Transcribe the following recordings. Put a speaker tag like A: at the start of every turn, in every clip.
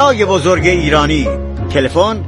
A: سرای بزرگ ایرانی. تلفن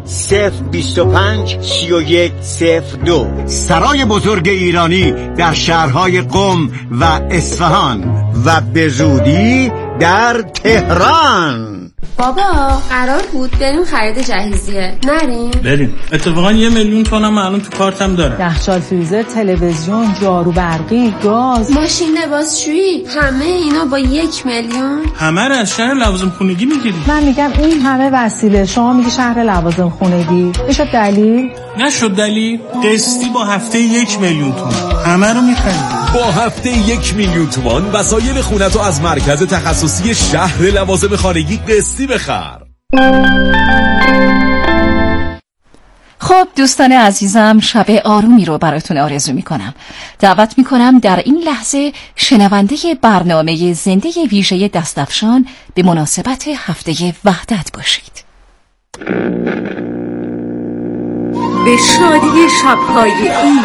A: 025-3102. سرای بزرگ ایرانی در شهرهای قم و اصفهان و به زودی در تهران.
B: بابا قرار بود بریم خرید جهیزیه، نریم؟
C: بریم. اتفاقا 1,000,000 تومنم الان تو کارتم دارم.
D: یخچال، فریزر، تلویزیون، جارو برقی، گاز،
B: ماشین لباسشویی، همه اینا با 1,000,000.
C: همه رو از شهر لوازم خونگی میگیری.
D: من میگم این همه وسیله، شما میگی شهر لوازم خونگی. میشد دلیل؟
C: نشد دلیل. قسطی با هفته 1,000,000 تومان همه رو میخریم.
E: با هفته 1,000,000 تومان وسایل خونتو از مرکز تخصصی شهر لوازم خانگی قسطی بخر.
F: خب دوستان عزیزم، شب آرومی رو براتون آرزو میکنم. دعوت میکنم در این لحظه شنونده برنامه زنده ویژه دستفشان به مناسبت هفته وحدت باشید.
G: به شادی شب‌های عید،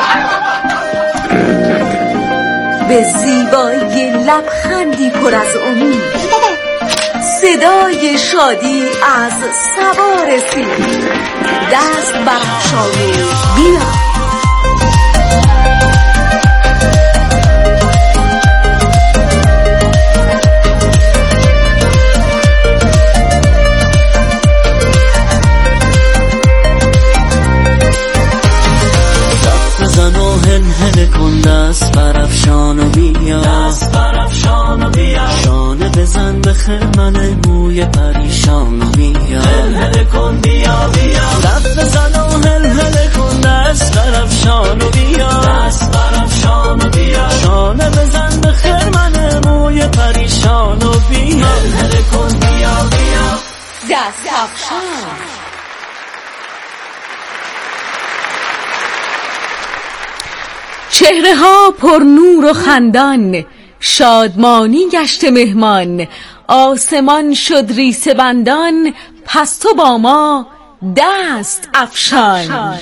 G: به زیبایی لبخندی پر از امید، صدای شادی از سوار سیل، دست برافشانید بیا.
H: بزن و هل کن، دست برافشان و بیا، دست برافشان و بیا، شانه بزن به خرمن موی پریشان و بیا، هل کن بیا بیا، دست بزن و هل کن، دست برافشان و بیا، دست برافشان و بیا، شانه بزن به خرمن موی پریشان و بیا، هل کن بیا بیا،
G: دست افشان. چهره ها پر نور و خندان، شادمانی گشت مهمان، آسمان شد ریسه بندان، پس تو با ما دست افشان.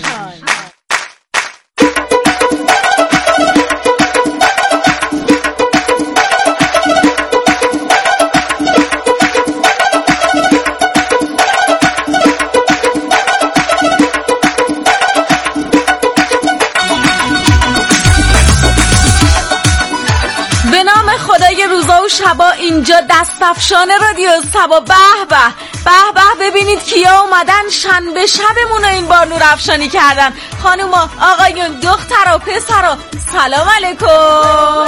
G: شبا اینجا دستفشان رادیو سبا. به به به به، ببینید کیا اومدن. شنبه شبمون این بار نور افشانی کردن. خانوما، آقایون، دخترا، پسرا، سلام علیکم.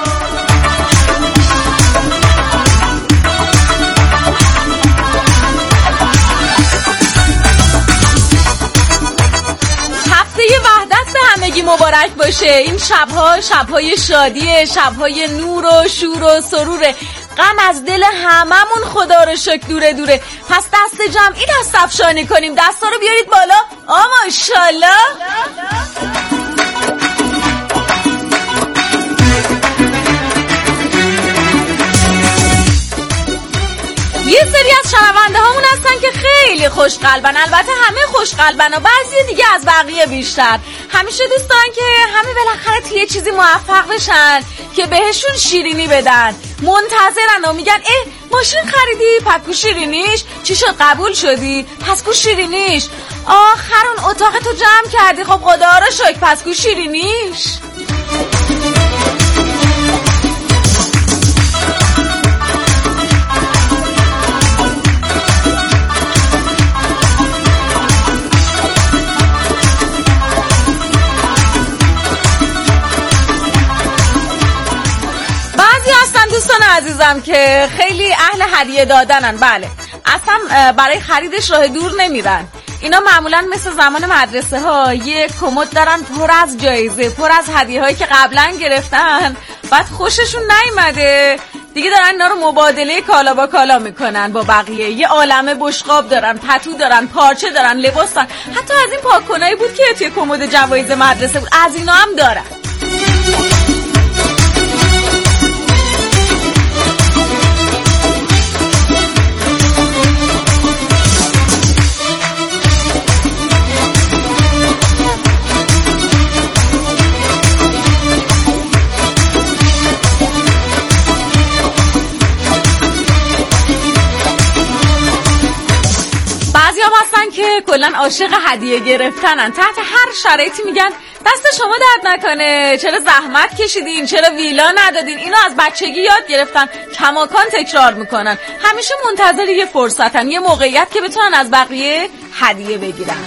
G: هفته وحدت به همگی مبارک باشه. این شبها شبهای شادیه، شبهای نور و شور و سروره. غم از دل هممون خدا رو شکر دوره دوره. پس دست جمعی دست افشانی کنیم. دستا رو بیارید بالا. ماشاءالله. یه سری از شنونده هامون هستن که خیلی خوشقلبن. البته همه خوشقلبن و بعضی دیگه از بقیه بیشتر. همیشه دوست دارن که همه بالاخره توی یه چیزی موفق بشن که بهشون شیرینی بدن. منتظرن و میگن ماشین خریدی؟ پس کو شیرینیش؟ چی شد قبول شدی؟ پس کو شیرینیش؟ آخر اون اتاقتو جمع کردی؟ خب خدا رو شکر، پس کو شیرینیش؟ دوستان عزیزم که خیلی اهل هدیه دادنن. بله، اصلا برای خریدش راه دور نمیرن. اینا معمولا مثل زمان مدرسه ها یه کمد دارن پر از جایزه، پر از هدیه هایی که قبلا گرفتن، بعد خوششون نیومده دیگه دارن اینا رو مبادله کالا با کالا میکنن با بقیه. یه عالمه بشقاب دارن، پتو دارن، پارچه دارن، لباس دارن. حتی از این پاککنایی بود که توی کمد جوایز مدرسه بود، از اینا هم دارن. بعضی‌ها هستن که کلاً عاشق هدیه گرفتنن، تحت هر شرایطی میگن دست شما درد نکنه، چرا زحمت کشیدین، چرا ویلا ندادین. اینو از بچگی یاد گرفتن، کماکان تکرار میکنن، همیشه منتظر یه فرصتن، یه موقعیت که بتونن از بقیه هدیه بگیرن.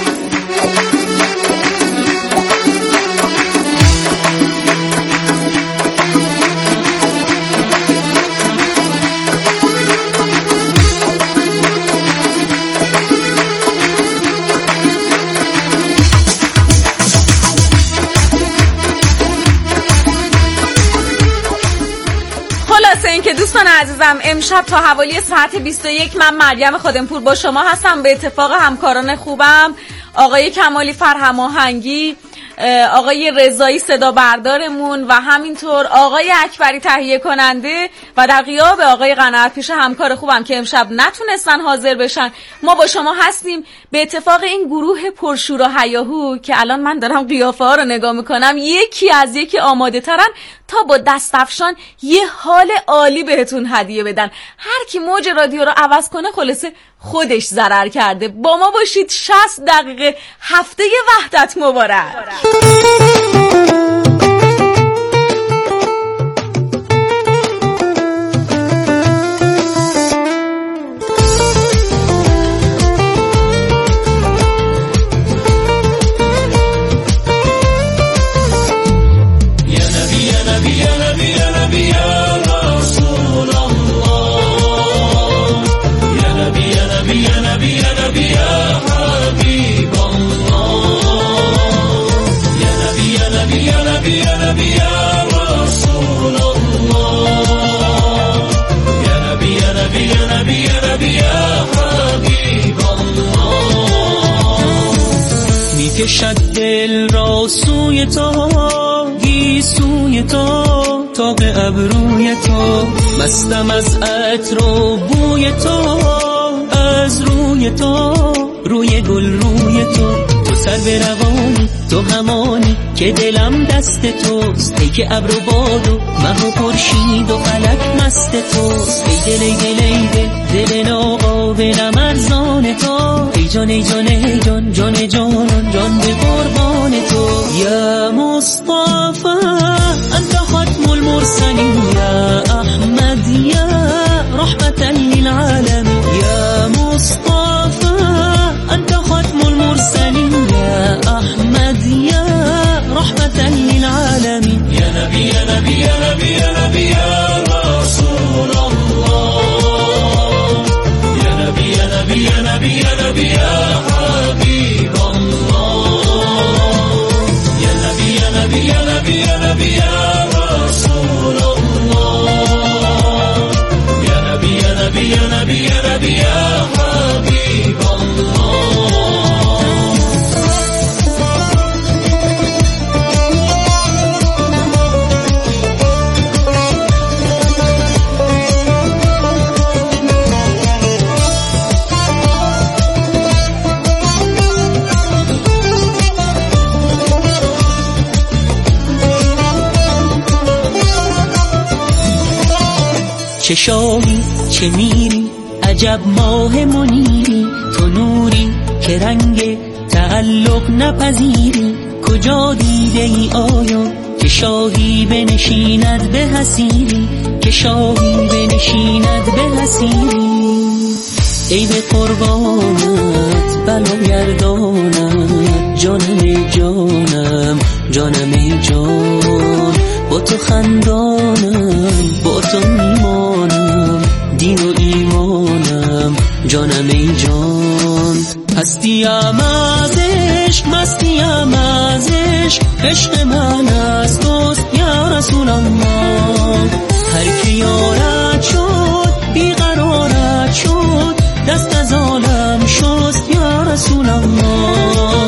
G: که دوستان عزیزم، امشب تا حوالی ساعت 21 من مریم خادمپور با شما هستم. به اتفاق همکاران خوبم آقای کمالی فرهم آهنگی، آقای رضایی صدا بردارمون و همینطور آقای اکبری تهیه کننده و در غیاب آقای قناعت پیش همکار خوبم که امشب نتونستن حاضر بشن، ما با شما هستیم. به اتفاق این گروه پرشور و هیاهو که الان من دارم قیافه ها رو نگاه میکنم یکی از یکی آماده ترن تا با دستفشان یه حال عالی بهتون هدیه بدن. هر کی موج رادیو رو عوض کنه خلاصه خودش ضرر کرده. با ما باشید 60 دقیقه، هفته وحدت مبارک.
H: میکشد دل را سوی تو، گیسوی تو، تاق ابروی تو، مستم از عطر و بوی تو، از روی تو، روی گل روی تو، تو سر به روانی، تو همانی که دلم دست توست، ای که ابر و باد و مه و خورشید و فلک مست توست، ای دل ای دل دل ناقابلم ارزان تو، ای جان ای جان ای جان جان جانان جان به قربان تو. یا مصطفی انت ختم المرسلین، یا احمد یا رحمتا للعالمین، یا مصطفی انت ختم المرسلین، یا احمد یا رحمتا للعالمین، یا نبی یا نبی یا نبی یا نبی یا رسول الله، یا نبی یا نبی یا نبی یا نبی یا حبیب الله، یا نبی یا نبی یا نبی یا نبی یا رسول الله، یا نبی یا نبی یا نبی یا نبی یا حبیب الله. چه شاهی چه میری عجب ماه منیری، تو نوری که رنگ تعلق نپذیری، کجا دیده ای آیا که شاهی بنشیند به حسیری، که شاهی بنشیند به حسیری. ای به قربانت بلاگردانت، جانم ای جانم جانم ای جان، با تو خندانم با تو میمانم، دین و ایمانم جانم ای جان. هستیم از عشق مستیم از عشق، عشق من از توست یا رسول الله، هر کی یارت شد بیقرارت شد، دست از عالم شست یا رسول الله.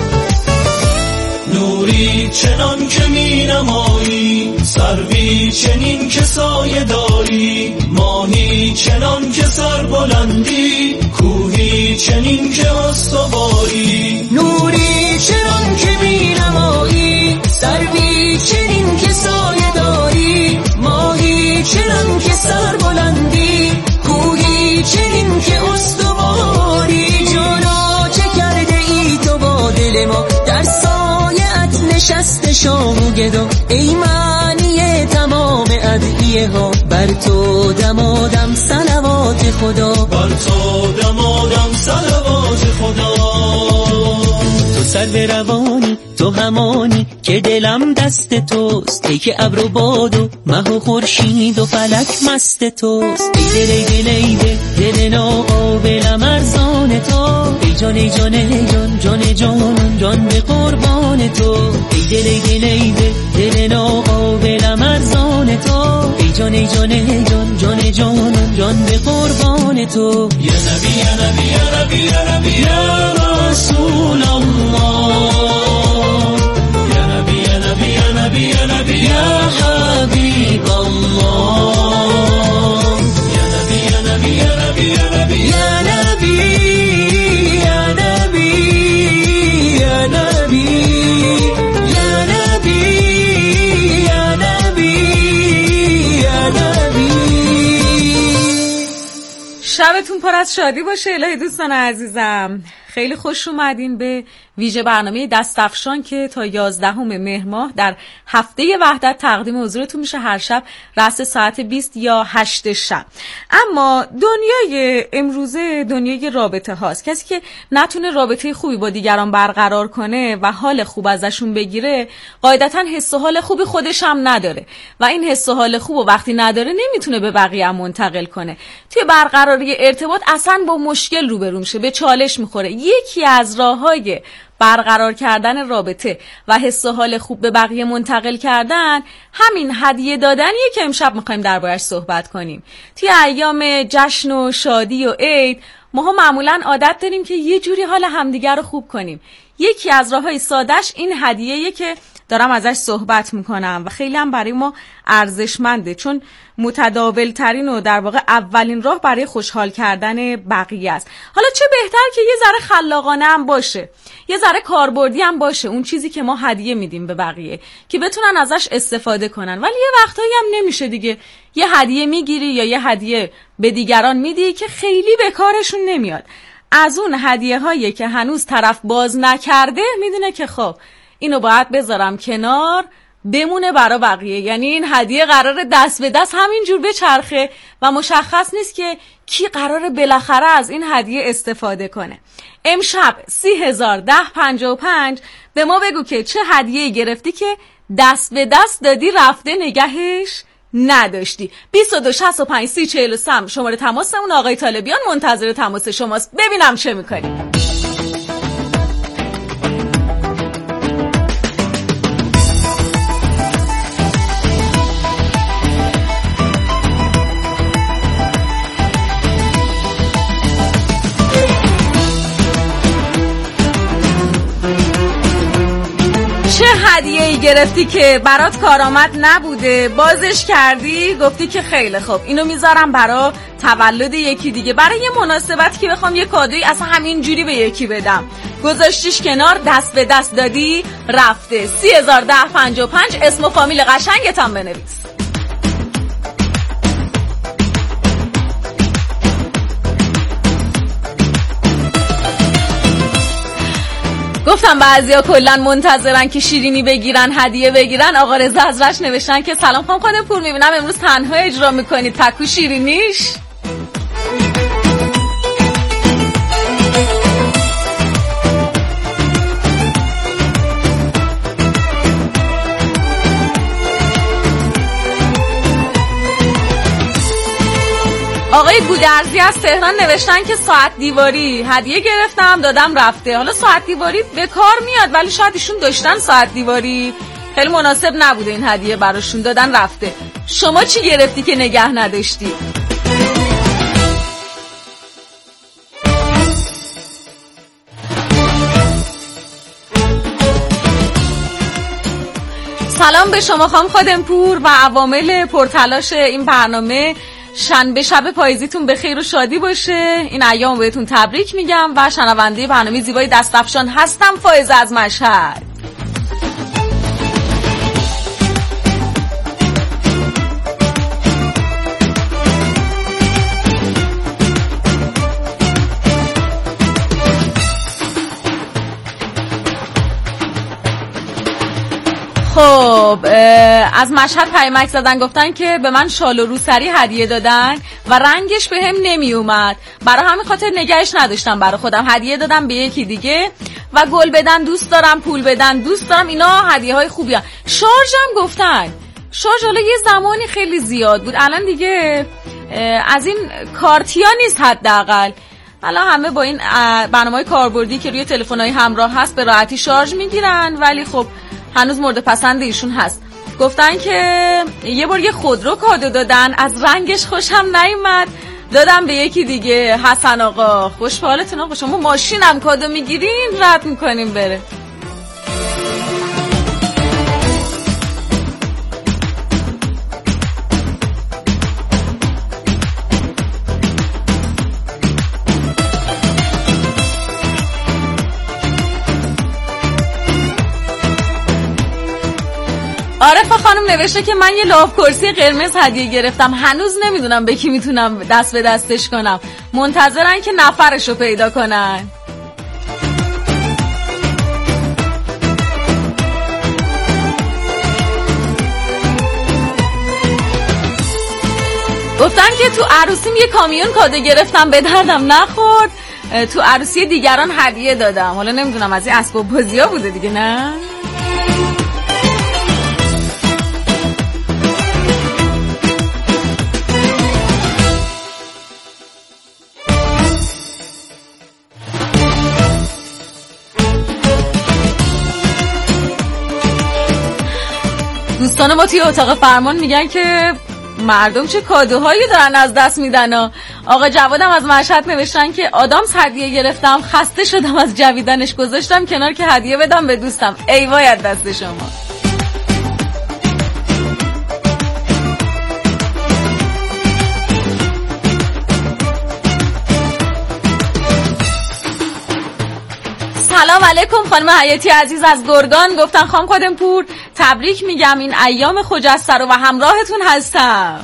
H: نوری چنان که می نمایی، سروی چنین که سایه داری، ماهی چنان که سر بلندی، کوهی چنین که استواری. نوری چنان که می نمایی، سروی چنین که سایه داری، ماهی چنان که سر بلندی، کوهی چنین که استواری. نشسته شام و گدا، ای معنی تمام ادعیه ها، بر تو دمادم صلوات خدا، بر تو دمادم صلوات خدا. تو سر روانی، تو همانی که دلم دست توست، ای که ابر و باد و مه و خورشید و فلک مست توست. ای دل ای دل ای دل، دل ناقابلم ارزان تو، ای جان ای جان ای جان، جان جان جان به قربان تو. ای دل ای دل ای دل، دل ناقابلم ارزان تو، ای جان ای جان ای جان، جان جان جان به قربان تو. یا نبی یا نبی یا نبی یا نبی یا رسول الله، یا نبی یا نبی یا نبی یا نبی یا حبیب الله، یا نبی یا نبی یا نبی یا نبی یا نبی یا نبی یا نبی یا نبی یا نبی یا نبی.
G: شبتون پر از شادی باشه الهی دوستان عزیزم. خیلی خوش اومدین به ویژه برنامه دستفشان که تا 11 مهر ماه در هفته وحدت تقدیم حضورتون میشه، هر شب رأس ساعت 20 یا 8 شب. اما دنیای امروزه دنیای رابطه هاست. کسی که نتونه رابطه خوبی با دیگران برقرار کنه و حال خوب ازشون بگیره، قاعدتاً حس و حال خوبی خودش هم نداره و این حس و حال خوب وقتی نداره نمیتونه به بقیه هم منتقل کنه. توی برقراری ارتباط اصلا با مشکل روبرو میشه، به چالش میخوره. یکی از راههای برقرار کردن رابطه و حس و حال خوب به بقیه منتقل کردن همین هدیه دادنیه که امشب میخوایم دربارش صحبت کنیم. توی ایام جشن و شادی و عید ما معمولاً عادت داریم که یه جوری حال همدیگر رو خوب کنیم. یکی از راههای سادهش این هدیه‌ایه که دارم ازش صحبت میکنم و خیلی هم برای ما ارزشمنده، چون متداول ترین و در واقع اولین راه برای خوشحال کردن بقیه است. حالا چه بهتر که یه ذره خلاقانه هم باشه، یه ذره کاربردی هم باشه اون چیزی که ما هدیه میدیم به بقیه که بتونن ازش استفاده کنن. ولی یه وقتایی هم نمیشه دیگه، یه هدیه میگیری یا یه هدیه به دیگران میدی که خیلی به کارشون نمیاد. از اون هدیه هایی که هنوز طرف باز نکرده میدونه که خب اینو باید بذارم کنار بمونه برای بقیه، یعنی این هدیه قراره دست به دست همینجور بچرخه و مشخص نیست که کی قراره بالاخره از این هدیه استفاده کنه. امشب 301055 به ما بگو که چه هدیه‌ای گرفتی که دست به دست دادی رفته نگهش نداشتی. 22653043 شماره تماسمون. آقای طالبیان منتظر تماس شماست، ببینم چه میکنی. چه هدیه‌ای گرفتی که برات کارآمد نبوده، بازش کردی، گفتی که خیلی خوب اینو میذارم برای تولد یکی دیگه، برای یه مناسبت که بخوام یه کادویی اصلا همین جوری به یکی بدم، گذاشتیش کنار، دست به دست دادی رفته. 301055 اسم و فامیل قشنگت هم بنویس. گفتم بعضیا کلا منتظرن که شیرینی بگیرن، هدیه بگیرن. آقا رضا از رشت نوشتن که سلام خانم پور، میبینم امروز تنها اجرا میکنید، تکو شیرینیش. آقای گودرزی از تهران نوشتن که ساعت دیواری هدیه گرفتم دادم رفته. حالا ساعت دیواری به کار میاد ولی شاید ایشون داشتن ساعت دیواری، خیلی مناسب نبوده این هدیه براشون، دادن رفته. شما چی گرفتی که نگه نداشتی؟ سلام به شما خانم خادمپور و عوامل پرتلاش این برنامه. شنبه شب پاییزیتون به خیر و شادی باشه. این ایام بهتون تبریک میگم و شنونده برنامه زیبای دستفشان هستم، فائزه از مشهد. خب از مشهد پیامک زدن گفتن که به من شال و روسری هدیه دادن و رنگش به هم نمی اومد، برای همین خاطر نگهش نداشتم برای خودم، هدیه دادم به یکی دیگه. و گل بدن دوست دارم، پول بدن دوست دارم، اینا هدیه های خوبی هست. شارژم گفتن، شارژ حالا یه زمانی خیلی زیاد بود، الان دیگه از این کارتیا نیست حداقل. الان همه با این برنامه‌های کاربردی که روی تلفن‌های همراه هست به راحتی شارژ میگیرن، ولی خب هنوز مورد پسند ایشون هست. گفتن که یه بار یه خودرو کادو دادن، از رنگش خوشم نیومد، دادم به یکی دیگه. حسن آقا خوش به حالتون آقا، شما ماشینم کادو میگیرین رد میکنیم بره. عارفه خانم نوشته که من یه لاف کرسی قرمز هدیه گرفتم، هنوز نمیدونم به کی میتونم دست به دستش کنم، منتظرن که نفرشو پیدا کنن. گفتن که تو عروسیم یه کامیون کادو گرفتم، به دردم نخورد، تو عروسی دیگران هدیه دادم. حالا نمیدونم از این اسباب بازی‌ها بوده دیگه، نه؟ دوستان ما توی اتاق فرمان میگن که مردم چه کادوهایی دارن از دست میدن. آقا جوادم از مشهد نوشتن که آدامس هدیه گرفتم، خسته شدم از جویدنش، گذاشتم کنار که هدیه بدم به دوستم. ای وای از دست شما. سلام علیکم خانم حیاتی عزیز از گرگان. گفتن خانم خادمپور تبریک میگم، این ایام خجسته رو و همراهتون هستم.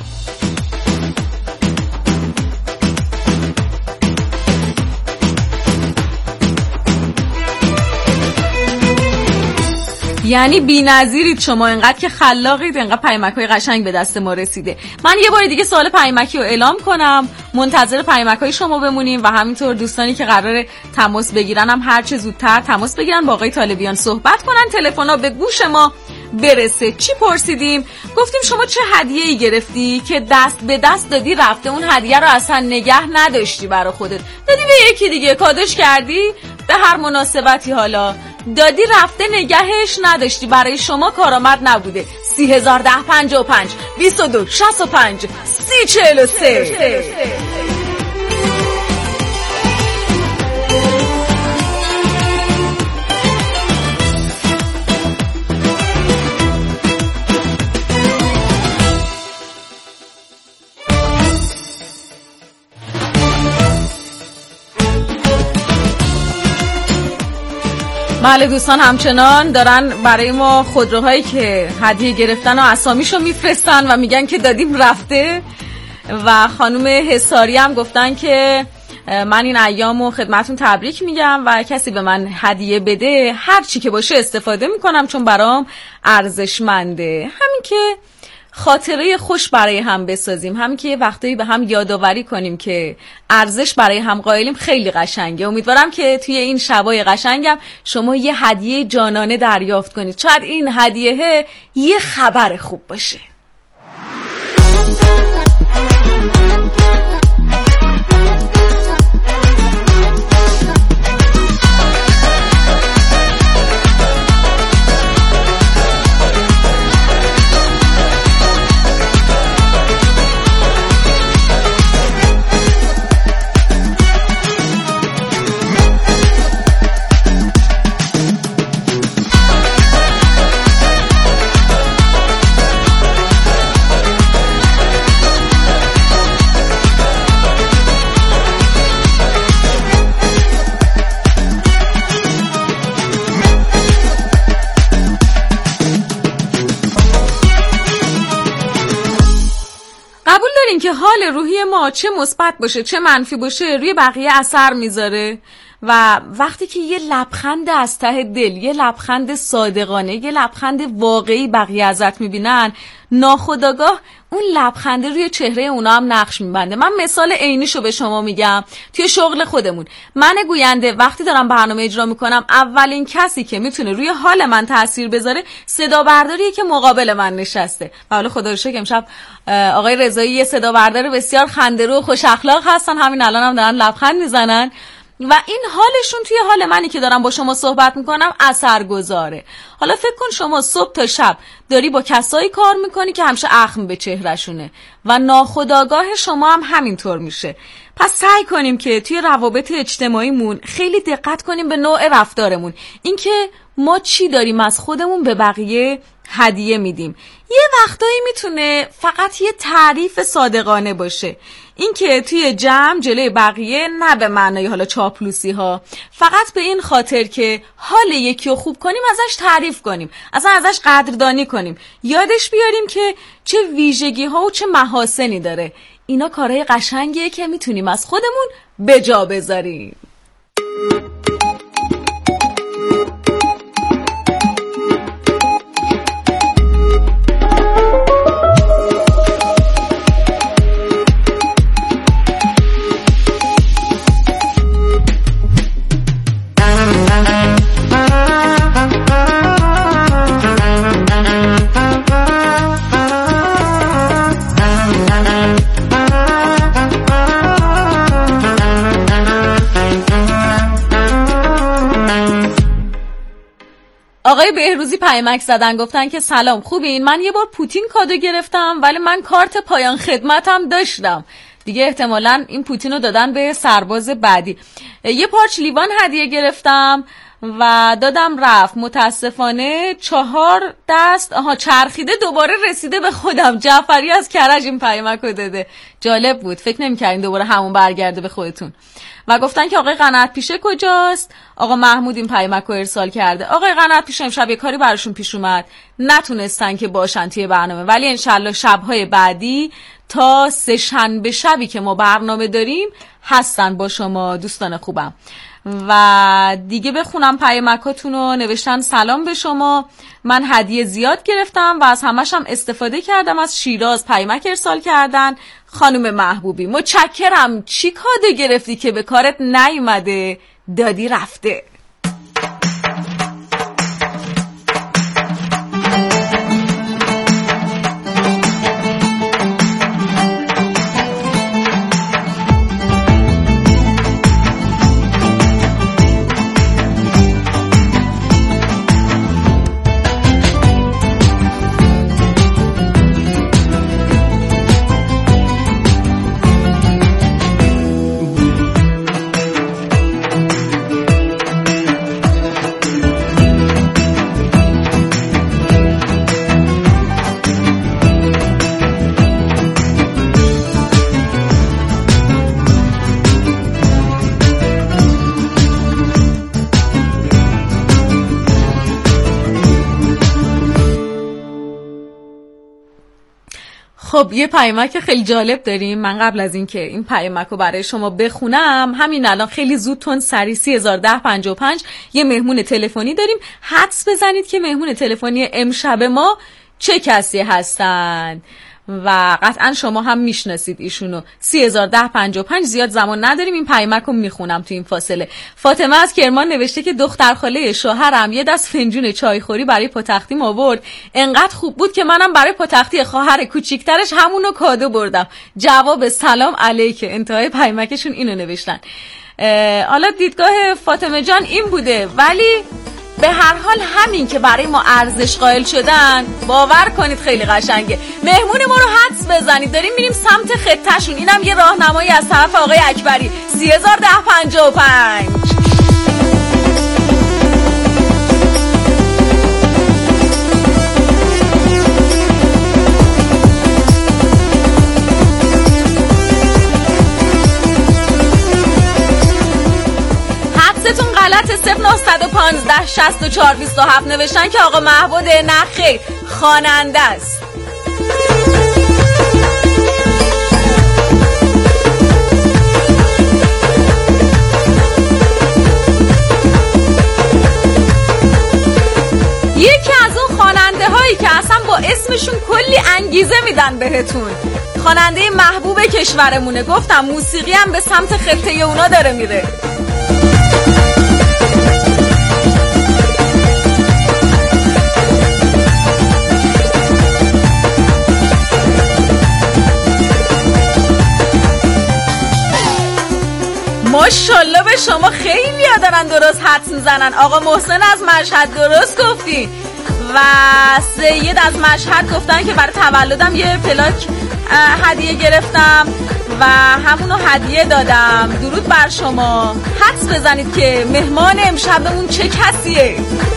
G: یعنی بی‌نظیرید شما، اینقدر که خلاقید، اینقدر پیامک‌های قشنگ به دست ما رسیده. من یه بار دیگه سوال پیامکی رو اعلام کنم، منتظر پیامک‌های شما بمونیم و همینطور دوستانی که قراره تماس بگیرن هم هر چه زودتر تماس بگیرن، با آقای طالبیان صحبت کنن، تلفن‌ها به گوش ما برسه. چی پرسیدیم؟ گفتیم شما چه هدیه‌ای گرفتی که دست به دست دادی رفته، اون هدیه رو اصلا نگه نداشتی برای خودت، دادی به یکی دیگه، کادوش کردی به هر مناسبتی، حالا دادی رفته نگهش نداشتی، برای شما کارآمد نبوده. 301055 22 65 3043. بله دوستان همچنان دارن برای ما خودروهایی که هدیه گرفتن و اسامیشو میفرستن و میگن که دادیم رفته. و خانم حساری هم گفتن که من این ایامو خدمتون تبریک میگم و کسی به من هدیه بده هر چی که باشه استفاده میکنم چون برام ارزشمنده. همین که خاطره خوش برای هم بسازیم، همین که یه وقتایی به هم یادآوری کنیم که ارزش برای هم قائلیم، خیلی قشنگه. امیدوارم که توی این شبای قشنگم شما یه هدیه جانانه دریافت کنید، شاید این هدیه یه خبر خوب باشه. که حال روحی ما چه مثبت باشه چه منفی باشه روی بقیه اثر میذاره و وقتی که یه لبخند از ته دل، یه لبخند صادقانه، یه لبخند واقعی بقیه ازت میبینن، ناخودآگاه اون لبخنده روی چهره اونا هم نقش میبنده. من مثال عینیشو به شما میگم. توی شغل خودمون، من گوینده وقتی دارم برنامه اجرا میکنم، اولین کسی که میتونه روی حال من تاثیر بذاره صدا برداریه که مقابل من نشسته. حالا خدا رو شکر امشب آقای رضایی یه صدا بردار بسیار خنده‌رو و خوش اخلاق هستن، همین الان هم دارن لبخند میزنن و این حالشون توی حال منی که دارم با شما صحبت میکنم اثرگذاره. حالا فکر کن شما صبح تا شب داری با کسایی کار میکنی که همیشه اخم به چهرهشونه و ناخودآگاه شما هم همینطور میشه. پس سعی کنیم که توی روابط اجتماعیمون خیلی دقت کنیم به نوع رفتارمون، اینکه ما چی داریم از خودمون به بقیه هدیه میدیم. یه وقتایی میتونه فقط یه تعریف صادقانه باشه، این که توی جمع جلوی بقیه، نه به معنای حالا چاپلوسی ها، فقط به این خاطر که حال یکی رو خوب کنیم ازش تعریف کنیم، اصلا ازش قدردانی کنیم، یادش بیاریم که چه ویژگی ها و چه محاسنی داره. اینا کارهای قشنگیه که میتونیم از خودمون به جا بذاریم. آقای بهروزی پیامک زدن، گفتن که سلام خوبین؟ من یه بار پوتین کادو گرفتم ولی من کارت پایان خدمتم داشتم. دیگه احتمالاً این پوتین رو دادن به سرباز بعدی. یه پارچ لیوان هدیه گرفتم و دادم رفت. متاسفانه 4 دست چرخیده دوباره رسیده به خودم. جعفری از کرج این پیامک رو داده. جالب بود، فکر نمی‌کردین دوباره همون برگرده به خودتون. و گفتن که آقای قناعت پیشه کجاست؟ آقا محمود این پیامک رو ارسال کرده. آقای قناعت پیشه امشب یه کاری براشون پیش اومد، نتونستن که باشن توی برنامه، ولی انشالله شب‌های بعدی تا 3 شنبه شبی که ما برنامه داریم هستن با شما دوستان خوبم. و دیگه بخونم پیامکاتون رو. نوشتن سلام به شما، من هدیه زیاد گرفتم و از همش هم استفاده کردم. از شیراز پیامک ارسال کردن. خانم محبوبی متشکرم. چی کادو گرفتی که به کارت نیومده؟ دادی رفته. خب یه پیامک خیلی جالب داریم. من قبل از این که این پیامک رو برای شما بخونم، همین الان خیلی زود تون سری 301055 یه مهمون تلفنی داریم. حدس بزنید که مهمون تلفنی امشب ما چه کسی هستن و قطعا شما هم میشناسید ایشونو. 301055 زیاد زمان نداریم، این پیامک رو میخونم تو این فاصله. فاطمه از کرمان نوشته که دختر خاله شوهرم یه دست فنجون چایخوری برای پاتختیم آورد، انقدر خوب بود که منم برای پاتختی خواهر کوچیکترش همونو کادو بردم. جواب سلام علیکه. انتهای پیامکشون اینو نوشتن. حالا دیدگاه فاطمه جان این بوده، ولی به هر حال همین که برای ما ارزش قائل شدن، باور کنید خیلی قشنگه. مهمون ما رو حدس بزنید، داریم میریم سمت خطهشون. اینم یه راهنمایی از طرف آقای اکبری. 301055 غلط. 0915 64 27 نوشتن که آقا محمود نه خیر، خواننده است. انگیزه میدن بهتون. خواننده محبوب کشورمونه، گفتم موسیقی هم به سمت خطه اونا داره میره. ماشاءالله به شما، خیلی ها دارن درست حدس میزنن. آقا محسن از مشهد درست گفتی و سید از مشهد گفتن که برای تولدم یه پلاک هدیه گرفتم و همونو هدیه دادم. درود بر شما. حدس بزنید که مهمان امشبمون چه کسیه؟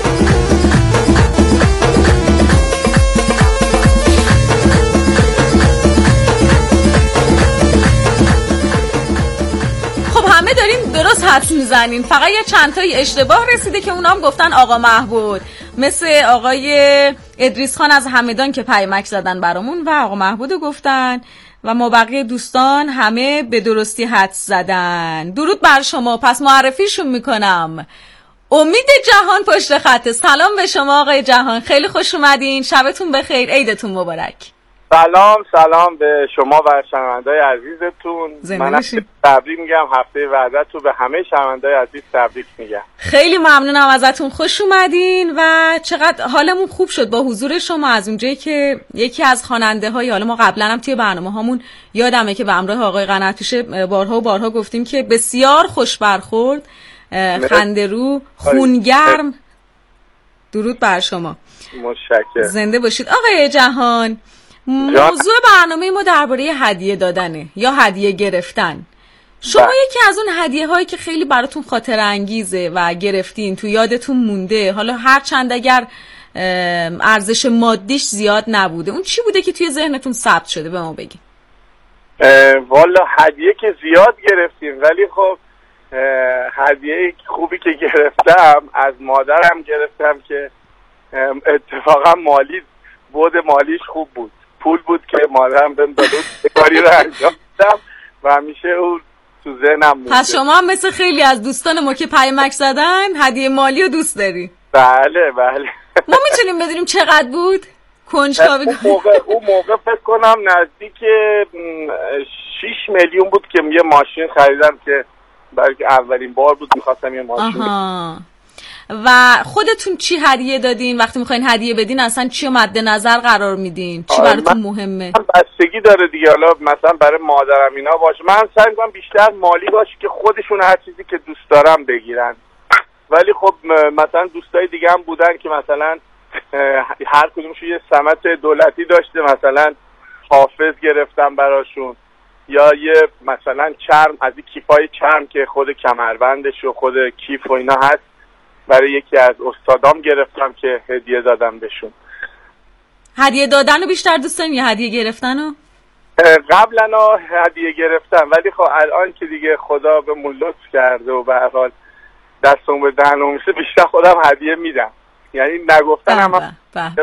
G: همه دارین درست حدس میزنین، فقط یه چند تایی اشتباه رسیده که اونام گفتن آقا محمود، مثل آقای ادریس خان از همدان که پیمک زدن برامون و آقا محمودو گفتن و ما بقیه دوستان همه به درستی حدس زدن. درود بر شما. پس معرفیشون میکنم. امید جهان پشت خطه. سلام به شما آقای جهان، خیلی خوش اومدین. شبتون بخیر، عیدتون مبارک.
I: سلام به شما و شنونده‌های عزیزتون. من تبریک میگم، هفته وحدت رو به همه شنونده‌های عزیز تبریک میگم.
G: خیلی ممنونم ازتون، خوش اومدین و چقدر حالمون خوب شد با حضور شما. از اونجایی که یکی از خواننده‌های، حالا ما قبلا هم توی برنامه‌هامون یادمه که به همراه آقای قنات‌پیشه بارها و بارها گفتیم که بسیار خوش برخورد، خنده‌رو، خونگرم. درود بر شما.
I: متشکرم.
G: زنده باشید. آقای جهان، موضوع برنامه ما درباره هدیه دادنه یا هدیه گرفتن. شما یکی از اون هدیه هایی که خیلی براتون خاطر انگیزه و گرفتین، تو یادتون مونده، حالا هر چند اگر ارزش مادیش زیاد نبوده، اون چی بوده که توی ذهنتون ثبت شده؟ به ما بگین.
I: والا هدیه که زیاد گرفتیم، ولی خب هدیه خوبی که گرفتم از مادرم گرفتم که اتفاقا بود مالیش خوب بود. پول بود که مادرم بهم داده بود، کاری رو انجام دادم و همیشه اون تو ذهنم مونده.
G: پس شما هم مثل خیلی از دوستان ما که پیمک زدن هدیه مالی رو دوست داری؟
I: بله.
G: ما میتونیم بدونیم چقدر بود؟ کنجکاوی.
I: اون موقع فکر کنم نزدیک 6 میلیون بود که یه ماشین خریدم که برای اولین بار بود میخواستم یه ماشین.
G: و خودتون چی هدیه دادین؟ وقتی میخواین هدیه بدین اصلا چی رو مد نظر قرار میدین؟ چی براتون مهمه؟
I: بستگی داره دیگه. حالا مثلا برای مادرم اینا باشه، من سعی میکنم بیشتر مالی باشه که خودشون هر چیزی که دوست دارم بگیرن. ولی خب مثلا دوستای دیگه هم بودن که مثلا هر کدومشون یه سمت دولتی داشته، مثلا حافظ گرفتم براشون، یا یه مثلا چرم از این کیفای چرم که خود کمربندش و خود کیف و اینا هست، برای یکی از استادام گرفتم که هدیه دادم بهشون.
G: هدیه دادن رو بیشتر دوست داریم یا هدیه گرفتن رو؟
I: قبلا هدیه گرفتم، ولی خب الان که دیگه خدا به من لطف کرده و به هر حال دستم به دهنم میشه، بیشتر خودم هدیه میدم. یعنی نگفتن هم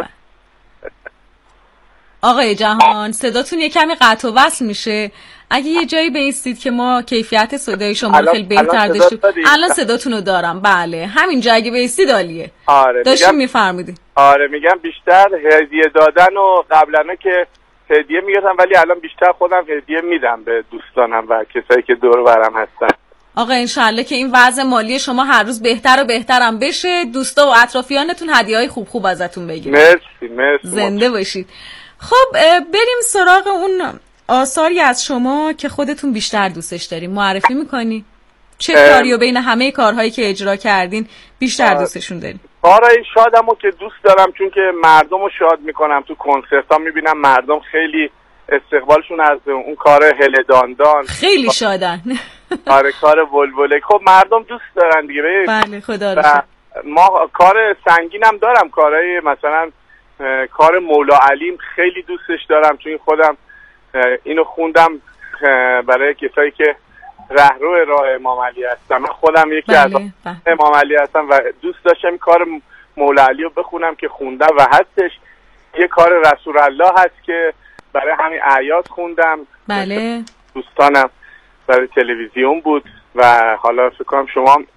G: آقای جهان صداتون یه کمی قطع و وصل میشه. اگه یه جایی بایستید که ما کیفیت صدای شما خیلی بهتر داشتیم. الان صداتون رو دارم. بله همینجا اگه بایستید عالیه. داشتیم میفرمودید.
I: میگم بیشتر هدیه دادن و قبلا که هدیه میگرفتم، ولی الان بیشتر خودم هدیه میدم به دوستانم و کسایی که دور برم هستن.
G: آقا انشالله که این وضع مالی شما هر روز بهتر و بهترم بشه، دوستا و اطرافیانتون هدیه‌های خوب ازتون بگیرن.
I: مرسی.
G: زنده باشید. خب بریم سراغ اون آثاری از شما که خودتون بیشتر دوستش دارین. معرفی میکنی؟ چه کاریو بین همه کارهایی که اجرا کردین بیشتر دوستشون دارین؟
I: کارهای شادمو که دوست دارم، چون که مردمو شاد میکنم. تو کنسرت ها میبینم مردم خیلی استقبالشون از اون کار هله داندان
G: خیلی شادن.
I: آره کار ولوله. خب مردم دوست دارن دیگه.
G: بله خدا رو شکر.
I: ما کار سنگینم دارم، کارهای مثلا کار مولا علیم خیلی دوستش دارم، چون خودم اینو خوندم برای کسایی که رهرو راه امام علی هستم. من خودم یکی از امام علی هستم و دوست داشتم کار مولا علی رو بخونم که خوندم و هستش. یه کار رسول الله هست که برای همین اعیاد خوندم.
G: بله
I: دوستانم برای تلویزیون بود و حالا فکر کنم شما